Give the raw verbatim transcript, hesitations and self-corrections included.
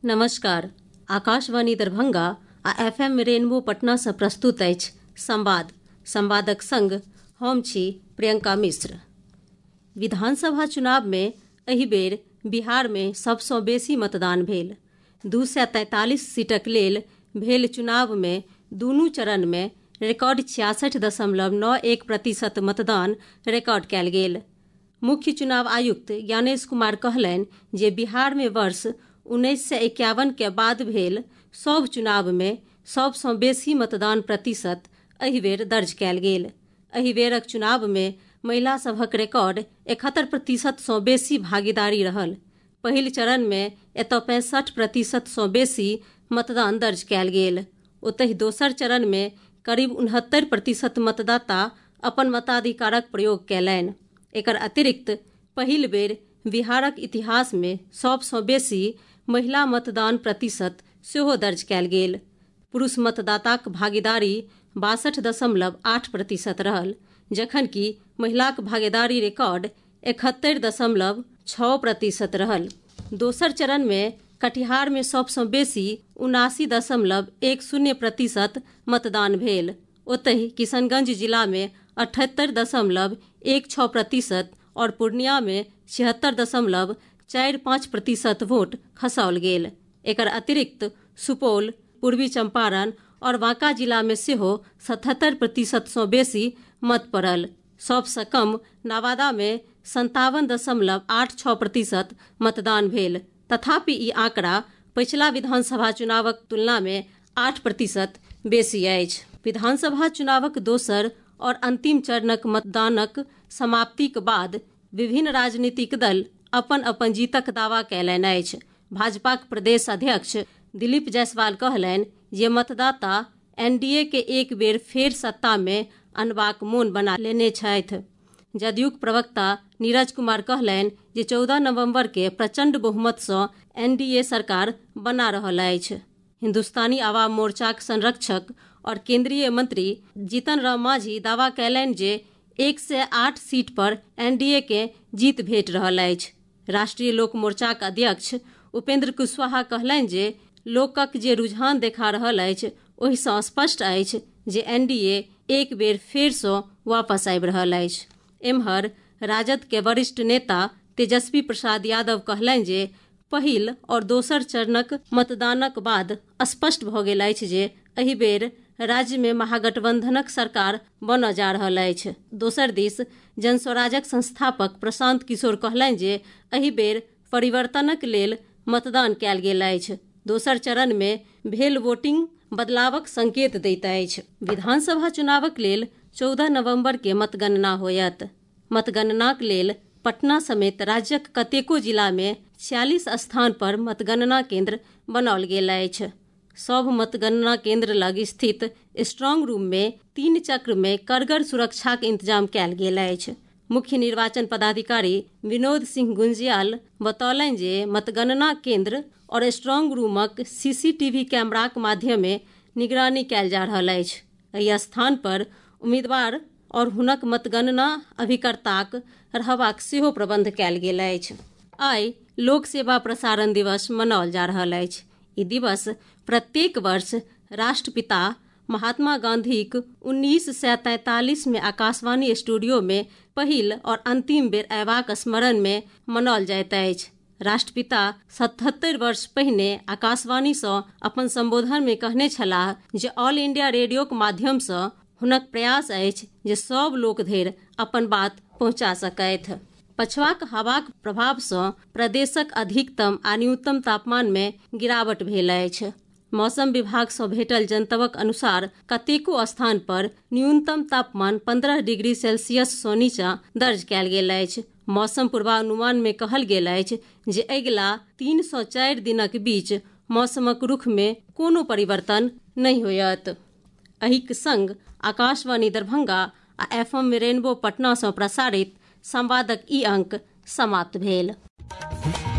नमस्कार। आकाशवाणी दरभंगा आ F M rainbow Patna से प्रस्तुत अछि संवाद। संवादक संग हम छी प्रियंका मिश्र। विधानसभा चुनाव में एहि बेर बिहार में सबसँ बेसी मतदान भेल। दू सए तैंतालीस सीटक लेल भेल चुनाव में दूनू चरण में रिकॉर्ड छियासठि दशमलव नौ एक प्रतिशत मतदान रिकॉर्ड कयल गेल। मुख्य चुनाव आयुक्त ज्ञानेश कुमार कहलनि जे बिहार में वर्ष उन्नैस सए इक्यावन के बाद भेल सभ चुनाव में सबसँ बेसी मतदान प्रतिशत एहि बेर दर्ज कयल गेल। एहि बेरक चुनाव में महिला सभक रिकॉर्ड इकहत्तर प्रतिशतसँ बेसी भागीदारी रहल। पहिल चरण में एतय पैंसठि प्रतिशतसँ बेसी मतदान दर्ज कयल गेल। ओतहि दोसर चरण में करीब उनहत्तरि प्रतिशत मतदाता अपन मताधिकारक प्रयोग कयलनि। एकर अतिरिक्त पहिल बेर बिहारक इतिहास में सबसँ बेसी महिला मतदान प्रतिशत सेहो दर्ज कयल गेल। पुरुष मतदाताक भागीदारी बासठि दशमलव आठ प्रतिशत रहल, जखन कि महिलाक भागीदारी रिकॉर्ड इकहत्तरि दशमलव छओ प्रतिशत रहल। दोसर चरण में कटिहार में सबसँ बेसी उनासी दशमलव एक शून्य प्रतिशत मतदान भेल। ओतहि किशनगंज जिला में अठहत्तरि दशमलव एक छओ प्रतिशत और पूर्णिया में छिहत्तर दशमलव चारि पाँच प्रतिशत वोट खसाओल गेल। एकर अतिरिक्त सुपौल, पूर्वी चंपारण और बांका जिला में सेहो सतहत्तरि प्रतिशतसँ बेसी मत पड़ल। सबसँ कम नवादा में संतावन दशमलव आठ छओ प्रतिशत मतदान भेल। तथापि ई आंकड़ा पिछला विधानसभा चुनावक तुलना में आठ प्रतिशत बेसी अछि। विधानसभा चुनावक दोसर और अंतिम चरणक मतदानक समाप्तिक बाद विभिन्न राजनीतिक दल अपन अपन जीतक दावा कयलनि अछि। भाजपाक प्रदेश अध्यक्ष दिलीप जायसवाल कहलनि जे मतदाता एनडीए के एक बेर फेर सत्ता में अनबाक मोन बना लेने छथि। जदयूक प्रवक्ता नीरज कुमार कहलनि जे चौदह नवंबर के प्रचंड बहुमतसँ एनडीए सरकार बना रहल अछि। हिंदुस्तानी आवाम मोर्चाक संरक्षक और केंद्रीय मंत्री जीतन राम मांझी दावा कयलनि जे एक सए आठ सीट पर एनडीए के जीत भेट रहल अछि। राष्ट्रीय लोक मोर्चाक अध्यक्ष उपेंद्र कुशवाहा कहलनि जे लोकक जे रुझान देखा रहल अछि ओहिसँ स्पष्ट अछि जे एनडीए एक बेर फेरसँ वापस आबि रहल अछि। एम्हर राजद के वरिष्ठ नेता तेजस्वी प्रसाद यादव कहलनि जे पहिल और दोसर चरणक मतदानक बाद स्पष्ट भऽ गेल अछि जे एहि बेर राज्य में महागठबंधनक सरकार बनऽ जा रहल अछि। दोसर दिस जनस्वराजक संस्थापक प्रशांत किशोर कहलनि जे एहि बेर परिवर्तनक लेल मतदान कयल गेल अछि। दोसर चरण में भेल वोटिंग बदलावक संकेत दैत अछि। विधानसभा चुनावक लेल चौदह नवंबर के मतगणना होयत। मतगणनाक लेल पटना समेत राज्यक कतेको जिला में छियालीस स्थान पर मतगणना केंद्र बनाओल गेल अछि। सब मतगणना केंद्र लग स्थित स्ट्रांग रूम में तीन चक्र में कड़गर सुरक्षाक इंतजाम कयल गेल अछि। मुख्य निर्वाचन पदाधिकारी विनोद सिंह गुंजियाल बतौलनि जे मतगणना केंद्र और स्ट्रांग रूमक सीसीटीवी कैमराक माध्यमे निगरानी कयल जा रहल अछि। एहि स्थान पर उम्मीदवार और हुनक मतगणना अभिकर्ताक रहबाक सेहो प्रबंध कयल गेल अछि। आइ लोक सेवा प्रसारण दिवस मनाओल जा रहल अछि। ई दिवस प्रत्येक वर्ष राष्ट्रपिता महात्मा गांधीक उन्नीस सए तैंतालीस में आकाशवाणी स्टूडियो में पहिल और अंतिम बेर अयबाक स्मरण में मनाओल जाइत अछि। राष्ट्रपिता सतहत्तरि वर्ष पहिने आकाशवाणीसँ अपन संबोधन में कहने छलाह जे ऑल इंडिया रेडियोक माध्यमसँ हुनक प्रयास अछि जे सब लोक धरि अपन बात पहुँचा सकथि। पछुआक हवाक प्रभावसँ प्रदेशक अधिकतम आ न्यूनतम तापमान में गिरावट भेल अछि। मौसम विभाग सँ भेटल जनतबक अनुसार कतेको स्थान पर न्यूनतम तापमान पंद्रह डिग्री सेल्सियस सँ नीचा दर्ज कयल गेल अछि। मौसम पूर्वानुमान में कहल गेल अछि जे अगिला तीन सँ चारि दिनक बीच मौसमक रुख में कोनो परिवर्तन नहि होयत। एहिक संग आकाशवाणी दरभंगा आ एफ एम रेनबो पटना सँ प्रसारित संवादक ई अंक समाप्त भेल।